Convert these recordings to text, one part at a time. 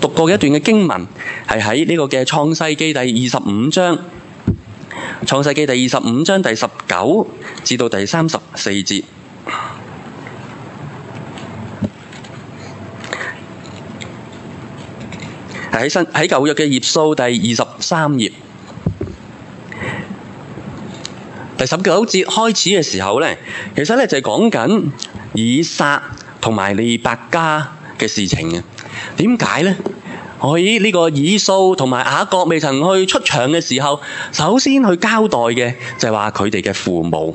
讀過嘅一段嘅經文，係喺呢個嘅創世記第25章，創世記第25章第19至到第34節。喺舊約嘅頁數第23頁，第19節開始嘅時候咧，其實咧就係講緊以撒同埋利百加嘅事情嘅。點解咧？喺呢個以掃同埋雅各未曾去出場嘅時候，首先去交代嘅就係話佢哋嘅父母，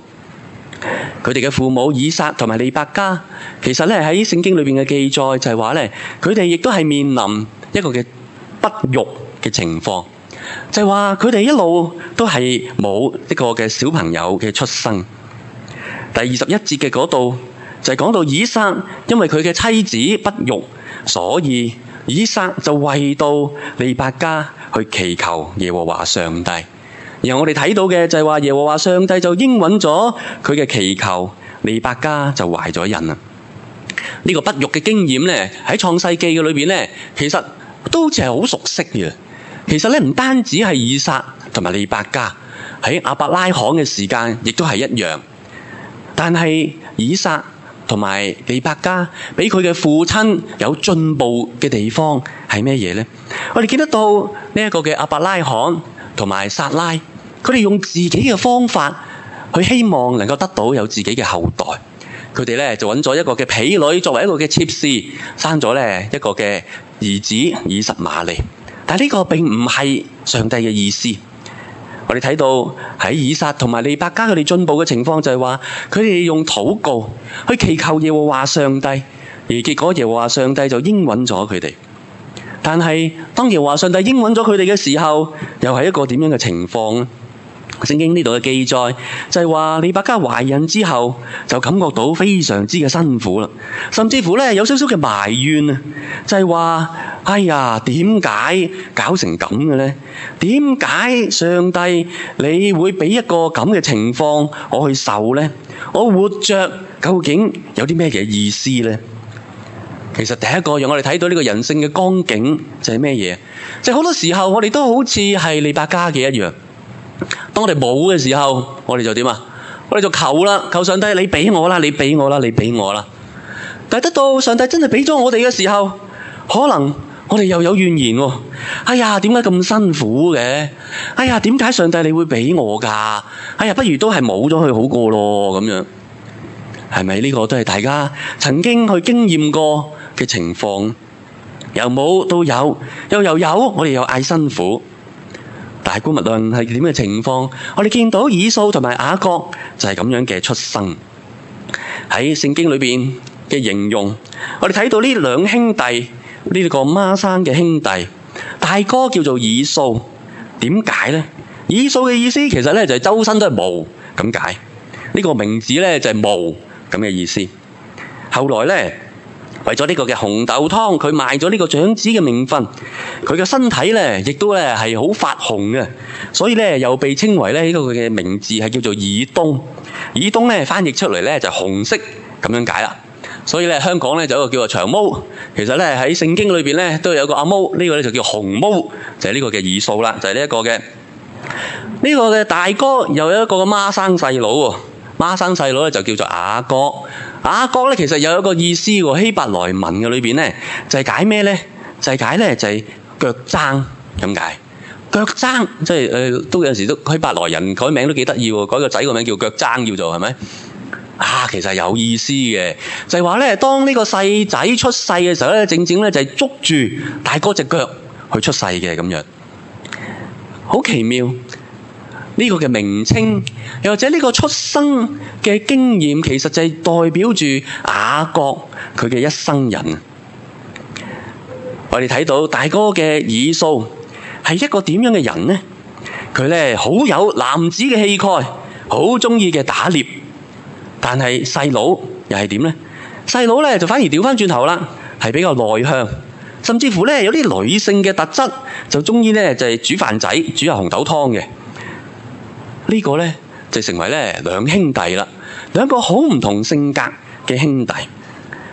以撒同埋利百加，其實咧喺聖經裏邊嘅記載就係話咧，佢哋亦都係面臨一個嘅不育嘅情況，就係話佢哋一路都係冇一個嘅小朋友嘅出生。第21節嘅嗰度就係講到以撒因為佢嘅妻子不育，所以以撒就為到利百加去祈求耶和華上帝。然後我哋睇到嘅就係話耶和華上帝就應允咗佢嘅祈求，利百加就懷咗孕啦。呢個不育嘅經驗咧，喺創世記嘅裏邊咧，其實都好似係好熟悉嘅。其實咧唔單止係以撒同埋利百加，喺亞伯拉罕嘅時間亦都係一樣。但係以撒同埋利百加俾佢嘅父親有進步嘅地方係咩嘢呢？我哋見得到呢一個嘅亞伯拉罕同埋撒拉，佢哋用自己嘅方法去希望能夠得到有自己嘅後代。佢哋咧就揾咗一個嘅婢女作為一個嘅妾侍，生咗咧一個嘅兒子以實瑪利。但係呢個並唔係上帝嘅意思。我哋睇到喺以撒同埋利百加佢哋進步嘅情況就係話，佢哋用禱告去祈求耶和華上帝，而結果耶和華上帝就應允咗佢哋。但係當耶和華上帝應允咗佢哋嘅時候，又係一個點樣嘅情況呢？聖經呢度嘅記載就係話，利百加懷孕之後就感覺到非常之嘅辛苦啦，甚至乎咧有少少嘅埋怨啊，就係話：哎呀，點解搞成咁嘅咧？點解上帝你會俾一個咁嘅情況我去受咧？我活着究竟有啲咩嘅意思咧？其實第一個讓我哋睇到呢個人性嘅光景就係咩嘢？就係好多時候我哋都好似係利百加嘅一樣。當我哋冇嘅時候，我哋就點啊？我哋就求啦，求上帝你俾我啦，你俾我啦，你俾我啦。但係得到上帝真係俾咗我哋嘅時候，可能我哋又有怨言喎。哎呀，點解咁辛苦嘅？哎呀，點解上帝你會俾我噶？哎呀，不如都係冇咗佢好過咯，咁樣係咪呢個都係大家曾經去經驗過嘅情況？由冇到有，又有，我哋又嗌辛苦。但係無論係點嘅情況，我哋見到以掃同埋雅各就係咁樣嘅出生。喺聖經裏邊嘅形容，我哋睇到呢兩兄弟，呢個孖生嘅兄弟，大哥叫做以掃。點解呢？以掃嘅意思其實咧就係周身都係毛咁解。呢個名字咧就係毛咁嘅意思。後來咧，為咗呢個嘅紅豆湯，佢賣咗呢個長子嘅名分，佢嘅身體咧亦都咧係好發紅嘅，所以咧又被稱為咧呢個佢嘅名字係叫做以東。以東咧翻譯出嚟咧就紅色咁樣解啦。所以咧香港咧就有一個叫做長毛，其實咧喺聖經裏邊咧都有一個阿毛，呢個咧就叫紅毛，就係呢個嘅以掃啦，就係呢一個嘅呢個嘅大哥，又有一個孖生細佬喎。孖生細佬咧就叫做雅各。雅各咧其實有一個意思喎，希伯來文嘅裏邊咧就係解咩咧？就係解咧就係腳踭咁解。腳踭即係都有時都希伯來人改名都幾得意喎，改個仔個名叫腳踭叫做係咪？其實有意思嘅，就係話咧，當呢個細仔出世嘅時候咧，正正咧就係捉住大哥隻腳去出世嘅咁樣，好奇妙。呢個嘅名稱，又或者呢個出生嘅經驗，其實就係代表住雅各佢嘅一生人。我哋睇到大哥嘅以掃係一個點樣嘅人呢？佢咧好有男子嘅氣概，好中意嘅打獵。但係細佬又係點呢？細佬咧就反而調翻轉頭啦，係比較內向，甚至乎咧有啲女性嘅特質，就中意咧就係煮飯仔，煮下紅豆湯嘅。呢個咧就成為咧兩兄弟啦，兩個好唔同性格嘅兄弟。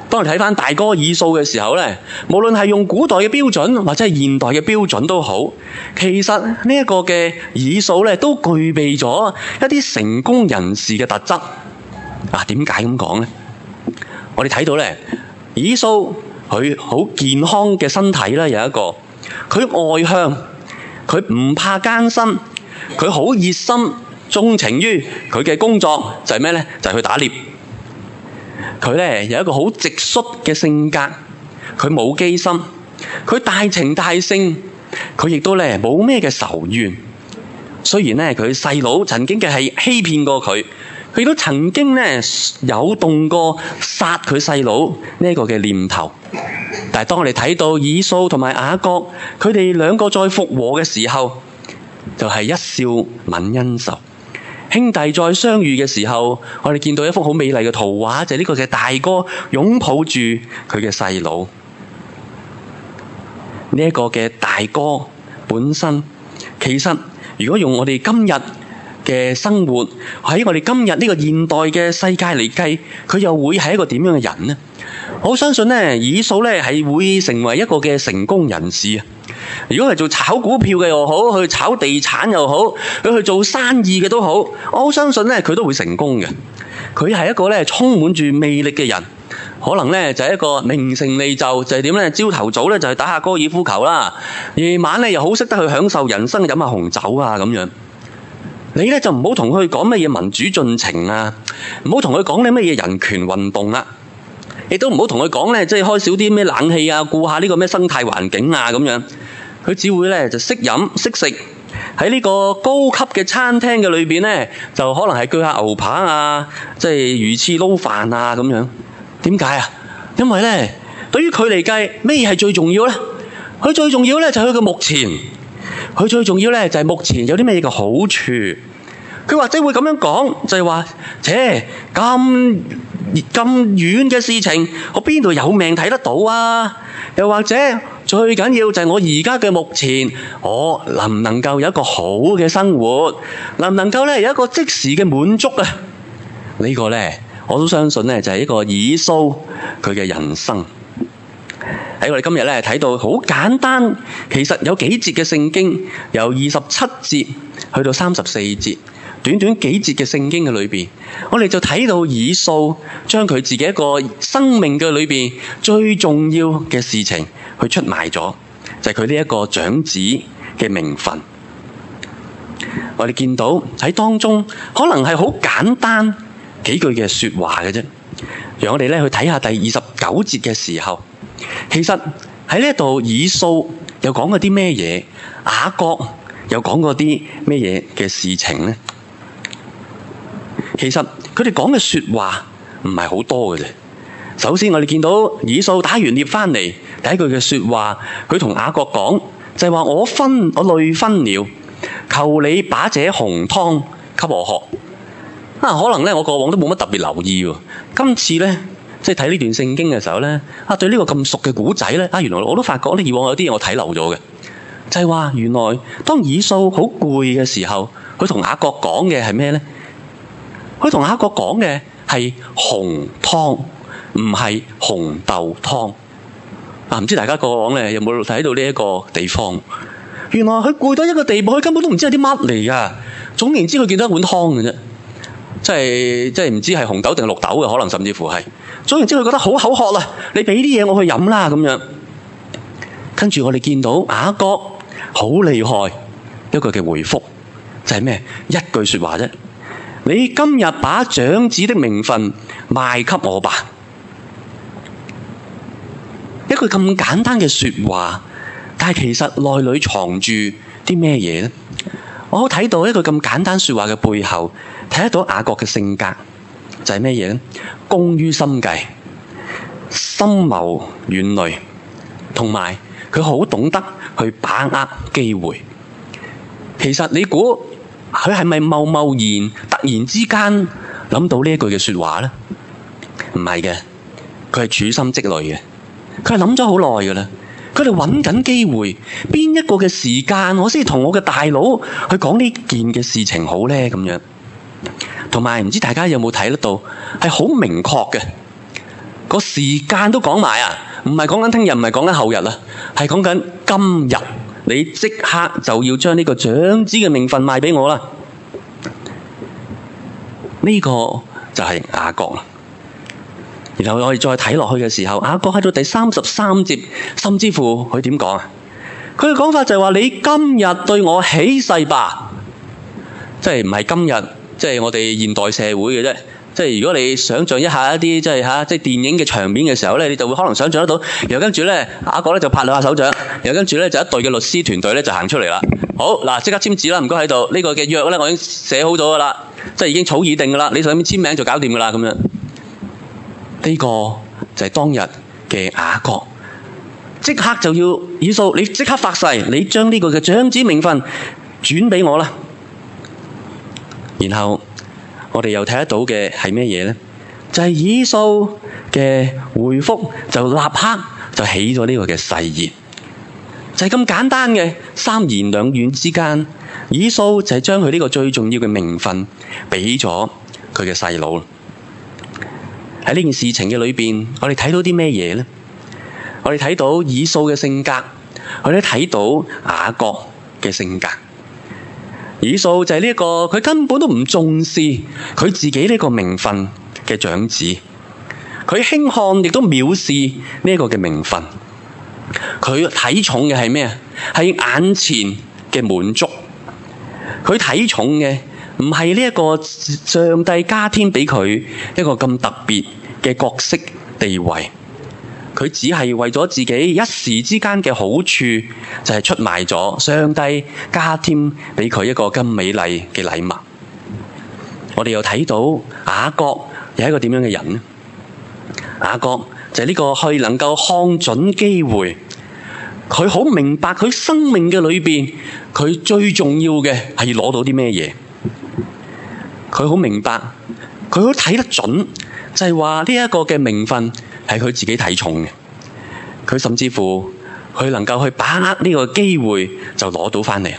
當你睇返大哥以掃嘅時候呢，無論係用古代嘅標準或者係現代嘅標準都好，其實呢一個嘅以掃呢都具備咗一啲成功人士嘅特質。點解咁講呢？我哋睇到呢，以掃佢好健康嘅身體啦，有一個佢外向，佢唔怕艱辛，佢好熱心鍾情於佢嘅工作，就係咩呢？就係去打獵。佢呢有一個好直率嘅性格，佢冇機心，佢大情大性，佢亦都呢冇咩嘅仇怨。雖然呢佢細佬曾經嘅係欺騙過佢，佢亦都曾經呢有動過殺佢細佬呢個嘅念頭。但係當我哋睇到以掃同埋雅各佢哋兩個再復和嘅時候，就係一笑泯恩仇。兄弟再相遇嘅時候，我哋見到一幅好美麗嘅圖畫，就係呢個嘅大哥擁抱住佢嘅細佬。呢一個嘅大哥本身，其實如果用我哋今日嘅生活，喺我哋今日呢個現代嘅世界嚟計，佢又會係一個點樣嘅人呢？我相信呢，以掃呢係會成為一個嘅成功人士啊！如果係做炒股票嘅又好，去炒地產又好，佢去做生意嘅都好，我相信呢佢都會成功嘅。佢係一個呢充滿住魅力嘅人，可能呢就係一個名成利就，就係點呢？朝頭早呢就去打下高爾夫球啦，夜晚呢又好識得去享受人生，飲下紅酒啊咁樣。你呢就唔好同佢講乜嘢民主進程啊，唔好同佢講你乜嘢人權運動啊，亦都唔好同佢講呢，即係開少啲咩冷氣啊，顧下呢個咩生態環境啊咁樣。佢只會呢就識飲識食，喺呢個高級嘅餐廳嘅裏邊呢，就可能係鋸下牛扒啊，即係魚翅撈飯啊咁樣。點解啊？因為呢對於佢嚟計，咩係最重要呢？佢最重要呢就係佢嘅目前，佢最重要呢就係目前有啲咩嘅好處。佢或者會咁樣講，就係話，咁遠嘅事情，我邊度有命睇得到啊？又或者最緊要就係我而家嘅目前，我能唔能夠有一個好嘅生活，能唔能夠呢有一個即時嘅滿足啊？呢個呢，我都相信呢就係一個以掃佢嘅人生。喺我哋今日呢睇到好簡單，其實有幾節嘅聖經，由27節去到34節。短短幾節嘅聖經嘅裏邊，我哋就睇到以掃將佢自己一個生命嘅裏邊最重要嘅事情去出賣咗，就係佢呢一個長子嘅名分。我哋見到喺當中可能係好簡單幾句嘅說話嘅啫。讓我哋咧去睇下第29節嘅時候，其實喺呢度以掃又講過啲咩嘢，雅各又講過啲咩嘢嘅事情呢？其實佢哋講嘅說話唔係好多嘅啫。首先我哋見到以掃打完獵翻嚟，第一句嘅說話，佢同雅各講就係話，我累昏了，求你把這紅湯給我喝。可能咧我過往都冇乜特別留意喎，今次咧即係睇呢段聖經嘅時候咧，對呢個咁熟嘅古仔咧，原來我都發覺咧以往有啲嘢我睇漏咗嘅，就係話原來當以掃好攰嘅時候，佢同雅各講嘅係咩咧？佢同雅各講嘅係紅湯，唔係紅豆湯。唔知大家過往咧有冇睇到呢一個地方？原來佢攰到一個地步，佢根本都唔知係啲乜嚟噶。總言之，佢見到一碗湯嘅啫，即係唔知係紅豆定綠豆嘅，可能甚至乎係。總言之，佢覺得好口渴啦，你俾啲嘢我去飲啦咁樣。跟住我哋見到雅各好厲害一個嘅回覆，就係咩？一句說話啫。你今日把長子的名分賣給我吧。一句咁簡單嘅說話，但係其實內裏藏住啲咩嘢呢？我睇到一句咁簡單說話嘅背後，睇得到雅各嘅性格就係咩嘢呢？工於心計，深謀遠慮，同埋佢好懂得去把握機會。其實你估佢係咪貿然突然之間諗到呢一句嘅說話呢？唔係嘅，佢係處心積慮嘅，佢係諗咗好耐噶啦。佢哋揾緊機會，邊一個嘅時間我先同我嘅大佬去講呢件嘅事情好呢？咁樣。同埋唔知大家有冇睇得到，係好明確嘅。 個時間都講埋啊，唔係講緊聽日，唔係講緊後日啊，係講緊今日，你即刻就要將呢個長子嘅名分賣俾我啦。呢個就係雅各啦。然後我哋再睇落去嘅時候，雅各喺到第33節，甚至乎佢點講啊？佢嘅講法就係話：你今日對我起誓吧，即係唔係今日，即係我哋現代社會嘅啫。即係如果你想象一下一啲即係電影嘅場面嘅時候咧，你就會可能想象得到。然後跟住咧，雅各咧就拍兩下手掌，然後跟住咧就一隊嘅律師團隊咧就行出嚟啦。好嗱，即刻簽字啦，唔該喺度。呢個嘅約咧我已經寫好咗噶啦，即係已經草擬定噶啦，你上面簽名就搞掂噶啦咁樣。呢個就係當日嘅雅各，即刻就要以掃，你即刻發誓，你將呢個嘅長子名分轉俾我啦。然後我哋又睇得到嘅係咩嘢呢？就係以掃嘅回覆就立刻就起咗呢個嘅誓言，就係咁簡單嘅三言兩語之間，以掃就係將佢呢個最重要嘅名分俾咗佢嘅細佬。喺呢件事情嘅裏邊，我哋睇到啲咩嘢呢？我哋睇到以掃嘅性格，我哋睇到雅各嘅性格。以掃就係呢一個，佢根本都唔重視佢自己呢個名分嘅長子，佢輕看亦都藐視呢一個嘅名分。佢睇重嘅係咩啊？係眼前嘅滿足。佢睇重嘅唔係呢一個上帝加添俾佢一個咁特別嘅角色地位，佢只係為咗自己一時之間嘅好處，就係出賣咗上帝加添俾佢一個咁美麗嘅禮物。我哋又睇到雅各係一個點樣嘅人呢？雅各就係呢個去能夠看準機會，佢好明白佢生命嘅裏邊，佢最重要嘅係要攞到啲咩嘢。佢好明白，佢好睇得準，就係話呢一個嘅名分係佢自己睇重嘅。佢甚至乎佢能夠去把握呢個機會就攞到翻嚟。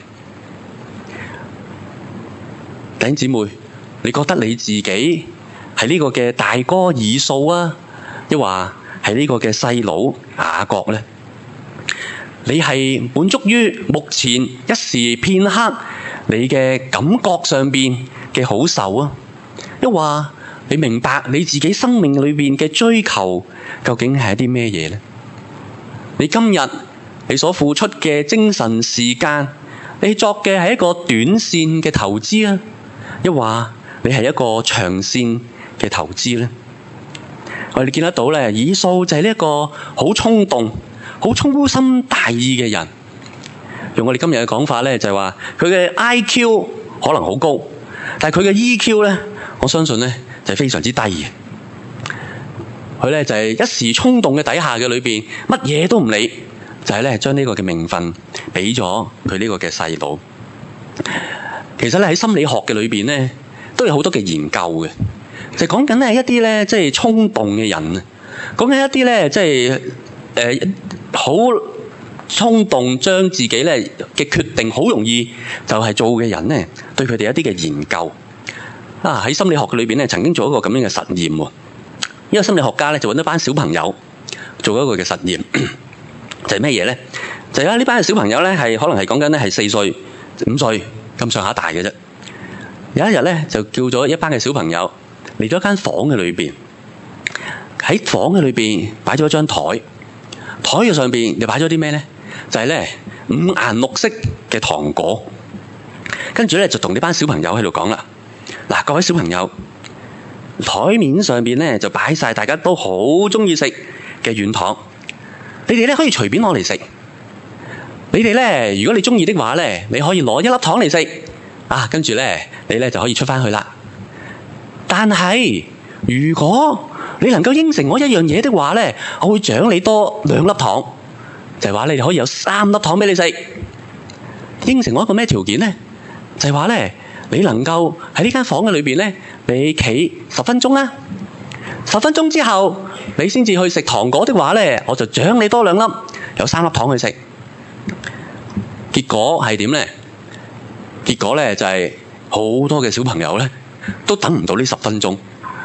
弟兄姊妹，你覺得你自己係呢個嘅大哥以掃啊，抑或係呢個嘅細佬雅各呢？你係滿足於目前一時片刻你嘅感覺上邊嘅好受啊，抑或你明白你自己生命裏邊嘅追求究竟係一啲咩嘢呢？你今日你所付出嘅精神時間，你作嘅係一個短線嘅投資啊，抑或你係一個長線嘅投資呢？我哋見得到咧，以掃就係呢一個好衝動、好粗心大意嘅人。用我哋今日嘅講法咧，就係話佢嘅 IQ 可能好高，但係佢嘅 EQ 咧，我相信咧就係非常之低嘅。佢咧就係一時衝動嘅底下嘅裏邊，乜嘢都唔理，就係咧將呢個嘅名分俾咗佢呢個嘅細佬。其實咧喺心理學嘅裏邊咧，都有好多嘅研究嘅，就講緊咧一啲咧即係衝動嘅人啊，講緊一啲咧即係好衝動，將自己咧嘅決定好容易就係做嘅人咧，對佢哋一啲嘅研究啊，喺心理學嘅裏邊咧曾經做一個咁樣嘅實驗喎。呢個心理學家咧就揾一班小朋友做一個嘅實驗，就係咩嘢咧？就係呢班嘅小朋友咧係可能係講緊咧係4歲、5歲咁上下大嘅啫。有一日咧就叫咗一班嘅小朋友嚟咗間房嘅裏邊，喺房嘅裏邊擺咗一張台，台嘅上邊又擺咗啲咩咧？就係咧5顏6色嘅糖果。跟住咧就同呢班小朋友喺度講啦，嗱，各位小朋友，台面上邊咧就擺晒大家都好中意食嘅軟糖，你哋咧可以隨便攞嚟食。你哋咧，如果你中意的話咧，你可以攞1粒糖嚟食啊，跟住咧你咧就可以出翻去啦。但係如果你能夠應承我一樣嘢的話咧，我會獎你多2粒糖，就係話你哋可以有3粒糖俾你食。應承我一個咩條件咧？就係話咧，你能夠喺呢間房嘅裏邊咧，你企10分鐘啦。10分鐘之後，你先至去食糖果的話咧，我就獎你多2粒，有3粒糖去食。結果係點咧？結果咧就係好多嘅小朋友咧都等唔到呢10分鐘，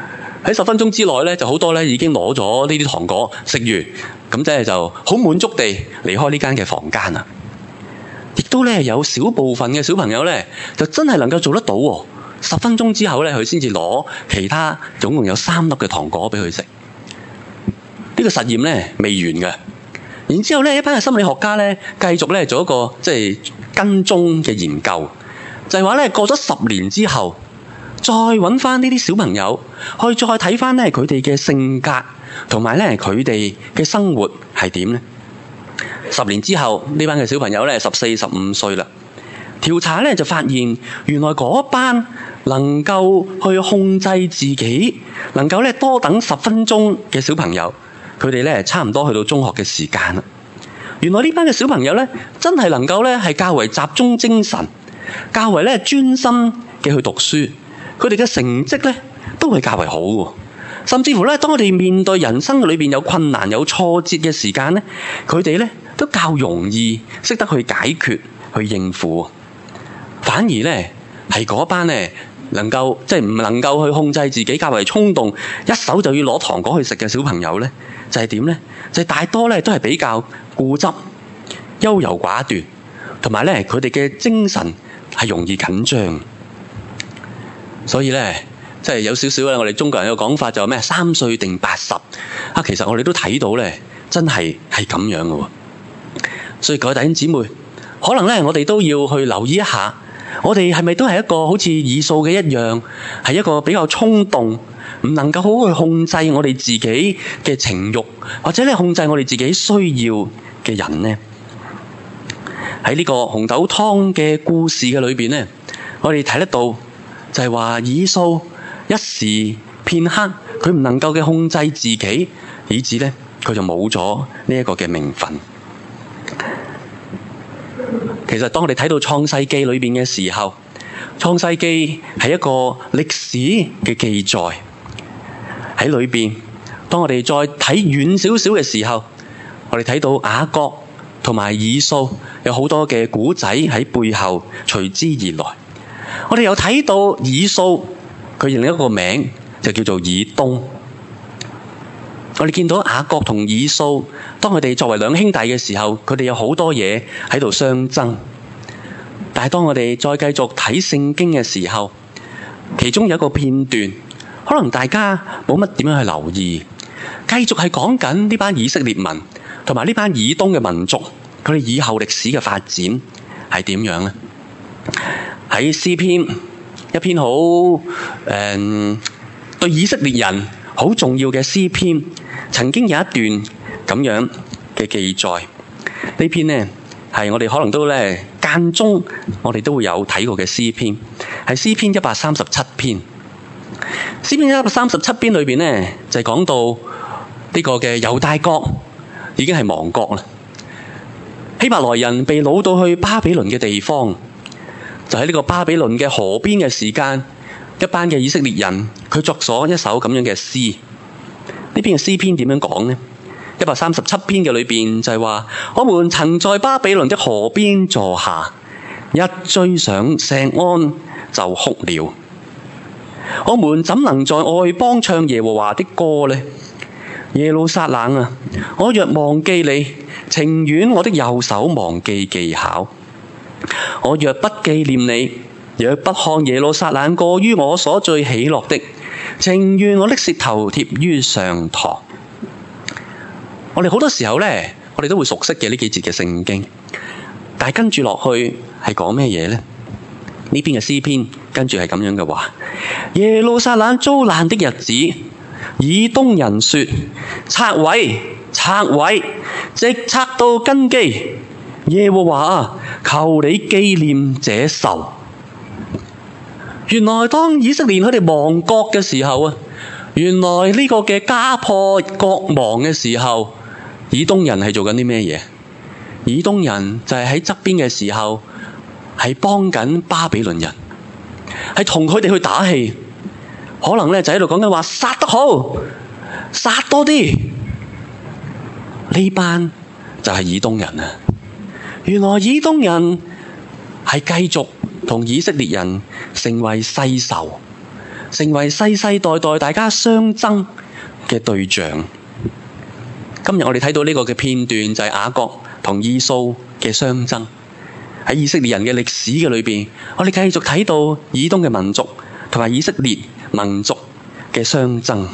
喺10分鐘之內咧，就好多咧已經攞咗呢啲糖果食完，咁即係就好滿足地離開呢間嘅房間啦。亦都咧有少部分嘅小朋友咧，就真係能夠做得到喎。10分鐘之後咧，佢先至攞其他總共有3粒嘅糖果俾佢食。呢個實驗咧未完嘅。然之後咧，一班嘅心理學家咧繼續咧做一個即係跟蹤嘅研究，就係話咧過咗10年之後，再揾翻呢啲小朋友，去再睇翻咧佢哋嘅性格同埋咧佢哋嘅生活係點咧？10年之後，呢班嘅小朋友咧14、15歲啦。調查咧就發現，原來嗰班能夠去控制自己，能夠咧多等10分鐘嘅小朋友，佢哋咧差唔多去到中學嘅時間啦。原來呢班嘅小朋友咧，真係能夠咧係較為集中精神，較為咧專心嘅去讀書，佢哋嘅成績咧都會較為好喎。甚至乎咧，當我哋面對人生裏邊有困難、有挫折嘅時間咧，佢哋咧都較容易識得去解決、去應付。反而咧係嗰班咧能夠即係唔能夠去控制自己，較為衝動，一手就要攞糖果去食嘅小朋友咧，就係點咧？就係大多咧都係比較固執、優柔寡斷，同埋咧佢哋嘅精神係容易緊張。所以咧，即係有少少咧，我哋中國人嘅講法就係咩？3歲定80啊！其實我哋都睇到咧，真係咁樣嘅喎。所以各位弟兄姊妹，可能咧我哋都要去留意一下。我哋係咪都係一個好似以掃嘅一樣，係一個比較衝動，唔能夠好去控制我哋自己嘅情慾，或者咧控制我哋自己需要嘅人呢？喺呢個紅豆湯嘅故事嘅裏邊呢，我哋睇得到就係話以掃一時片刻佢唔能夠嘅控制自己，以致呢佢就冇咗呢一個嘅名分。其實當我哋睇到創世記裏邊嘅時候，創世記係一個歷史嘅記載喺裏邊。當我哋再睇遠少少嘅時候，我哋睇到雅各同埋以掃有好多嘅古仔喺背後隨之而來。我哋又睇到以掃佢另一個名就叫做以東。我哋見到雅各同以掃，當佢哋作為兩兄弟嘅時候，佢哋有好多嘢喺度相爭。但係當我哋再繼續睇聖經嘅時候，其中有一個片段，可能大家冇乜點樣去留意，繼續係講緊呢班以色列民同埋呢班以東嘅民族，佢哋以後歷史嘅發展係點樣呢？喺詩篇一篇好對以色列人好重要嘅詩篇，曾經有一段咁樣嘅記載。呢篇呢係我哋可能都咧間中我哋都會有睇過嘅詩篇，係詩篇137篇。詩篇137篇裏邊呢就係講到呢個嘅猶大國已經係亡國啦，希伯來人被擄到去巴比倫嘅地方，就喺呢個巴比倫嘅河邊嘅時間，一班嘅以色列人佢作咗一首咁樣嘅詩。呢篇嘅詩篇點樣講呢？137篇嘅裏邊就係話：我們曾在巴比倫的河邊坐下，一追上錫安就哭了。我們怎能在外邦唱耶和華的歌呢？耶路撒冷啊，我若忘記你，情願我的右手忘記技巧。我若不紀念你，若不看耶路撒冷過於我所最喜樂的，情願我的舌頭貼於上膛。我哋好多時候呢，我哋都會熟悉嘅呢幾節嘅聖經，但係跟住落去係講咩嘢呢？呢篇嘅詩篇跟住係咁樣嘅話：耶路撒冷遭難的日子，以東人說：拆毀，拆毀，直拆到根基。耶和華啊，求你紀念這仇。原來當以色列佢哋亡國嘅時候啊，原來呢個嘅家破國亡嘅時候，以東人係做緊啲咩嘢？以東人就係喺側邊嘅時候，係幫緊巴比倫人，係同佢哋去打氣，可能咧就喺度講緊話殺得好，殺多啲。呢班就係以東人啊！原來以東人係繼續同以色列人成為世仇， 成為世世代代大家相爭嘅對象。今日我哋睇到呢個嘅片段，就係雅各同以掃嘅相爭。喺以色列人嘅歷史嘅裏邊，我哋繼續睇到以東嘅民族同埋以色列民族嘅相爭。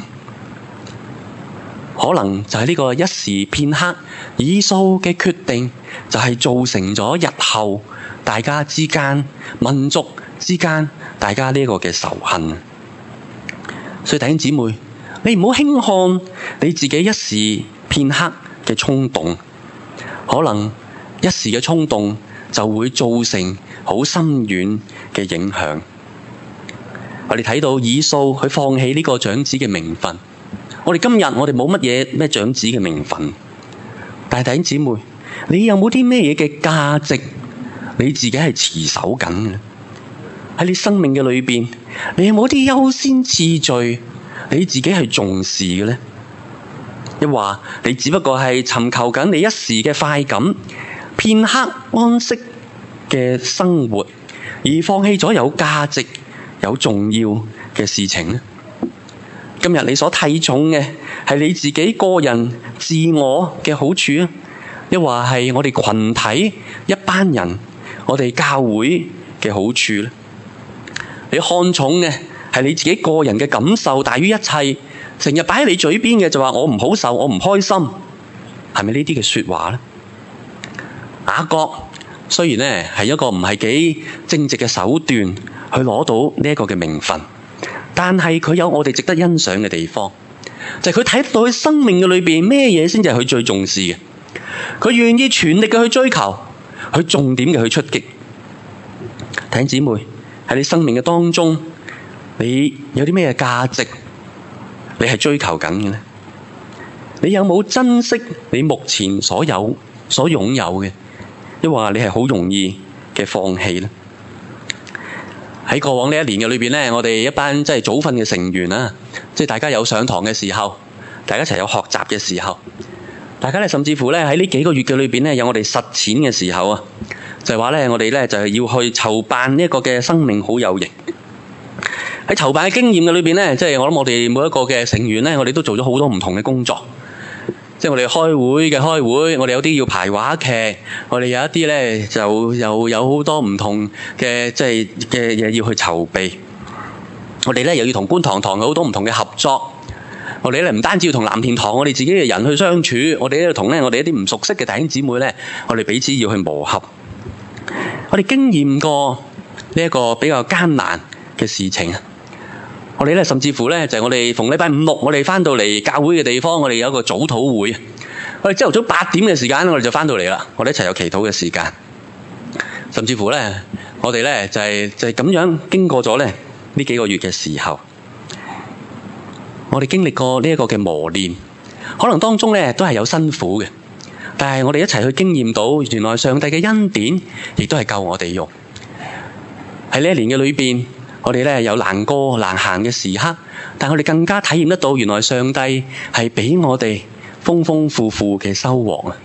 可能就係呢個一時片刻，以掃嘅決定就係造成咗日後大家之間、民族之間大家呢個嘅仇恨。所以弟兄姊妹，你唔好輕看你自己一時片刻嘅衝動，可能一時嘅衝動就會造成好深遠嘅影響。我哋睇到以掃佢放棄呢個長子嘅名分。我哋今日我哋冇乜嘢咩長子嘅名分，但係弟兄姊妹，你有冇啲咩嘢嘅價值你自己係持守緊嘅？喺你生命嘅裏邊，你有冇啲優先次序你自己係重視嘅呢？一話你只不過係尋求緊你一時嘅快感、片刻安息嘅生活，而放棄咗有價值、有重要嘅事情呢？今日你所睇重嘅係你自己個人自我嘅好處啊，亦或係我哋群體一班人，我哋教會嘅好處咧？你看重嘅係你自己個人嘅感受大於一切，成日擺喺你嘴邊嘅就話我唔好受，我唔開心，係咪呢啲嘅說話咧？雅各雖然咧係一個唔係幾正直嘅手段去攞到呢一個嘅名分，但係佢有我哋值得欣賞嘅地方，就係佢睇到佢生命嘅裏邊咩嘢先至係佢最重視嘅，佢願意全力嘅去追求，去重點嘅去出擊。弟兄姊妹，喺你生命嘅當中，你有啲咩價值你係追求緊嘅呢？你有冇珍惜你目前所擁有嘅，抑或你係好容易嘅放棄呢？喺過往呢一年嘅裏邊咧，我哋一班即係早訓嘅成員啊，即係大家有上堂嘅時候，大家一齊有學習嘅時候，大家咧甚至乎咧喺呢幾個月嘅裏邊咧，有我哋實踐嘅時候啊，就係話咧我哋咧就係要去籌辦呢一個嘅生命好有型。喺籌辦嘅經驗嘅裏邊咧，即係我諗我哋每一個嘅成員咧，我哋都做咗好多唔同嘅工作。即係我哋開會，我哋有啲要排話劇，我哋有一啲咧就又有好多唔同嘅即係嘅嘢要去籌備。我哋咧又要同觀塘堂有好多唔同嘅合作。我哋咧唔單止要同藍田堂我哋自己嘅人去相處，我哋咧同咧我哋一啲唔熟悉嘅弟兄姊妹咧，我哋彼此要去磨合。我哋經驗過呢一個比較艱難嘅事情。我哋咧甚至乎咧就係我哋逢禮拜五六，我哋翻到嚟教會嘅地方，我哋有一個早禱會。我哋朝頭早8點嘅時間，我哋就翻到嚟啦。我哋一齊有祈禱嘅時間。甚至乎咧，我哋咧就係咁樣經過咗咧呢幾個月嘅時候，我哋經歷過呢一個嘅磨練，可能當中咧都係有辛苦嘅，但係我哋一齊去經驗到，原來上帝嘅恩典亦都係夠我哋用。喺呢一年嘅裏邊，我哋咧有難過難行嘅時刻，但係我哋更加體驗得到，原來上帝係俾我哋豐豐富富嘅收穫啊！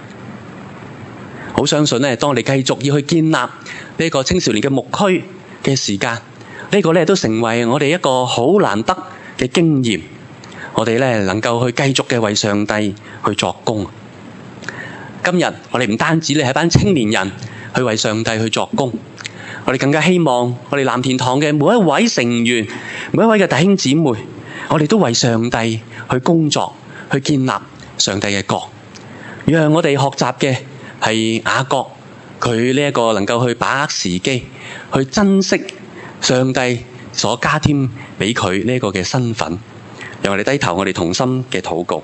好相信咧，當我哋繼續要去建立呢個青少年嘅牧區嘅時間，呢個咧都成為我哋一個好難得嘅經驗。我哋咧能夠去繼續嘅為上帝去作工。今日我哋唔單止咧係一班青年人去為上帝去作工。我哋更加希望我哋藍田堂嘅每一位成員，每一位嘅弟兄姊妹，我哋都為上帝去工作，去建立上帝嘅國。讓我哋學習嘅係雅各，佢呢一個能夠去把握時機，去珍惜上帝所加添俾佢呢一個嘅身份。讓我哋低頭，我哋同心嘅禱告。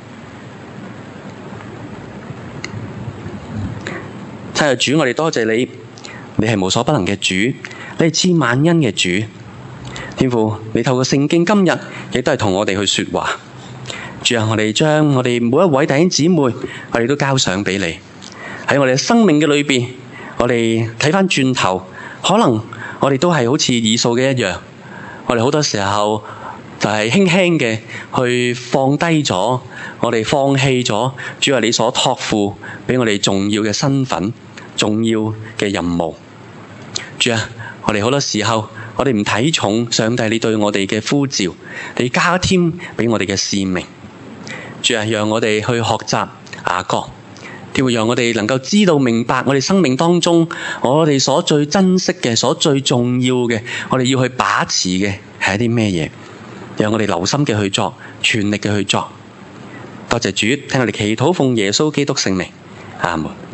親愛的主，我哋多謝你。你係無所不能嘅主，你係賜萬恩嘅主。天父，你透過聖經今日亦都係同我哋去說話。主啊，我哋將我哋每一位弟兄姊妹，我哋都交上俾你。喺我哋嘅生命嘅裏邊，我哋睇翻轉頭，可能我哋都係好似以掃嘅一樣，我哋好多時候就係輕輕嘅去放低咗，我哋放棄咗主啊你所託付俾我哋重要嘅身份、重要嘅任務。主啊， 我哋好多時候，我哋唔睇重上帝你對我哋嘅呼召，你加添俾我哋嘅使命。主啊，讓我哋去學習雅各，亦會讓我哋能夠知道明白我哋生命當中我哋所最珍惜嘅、所最重要嘅，我哋要去把持嘅係一啲咩嘢，讓我哋留心嘅去做，全力嘅去做。多謝主，聽我哋祈禱，奉耶穌基督聖名，阿門。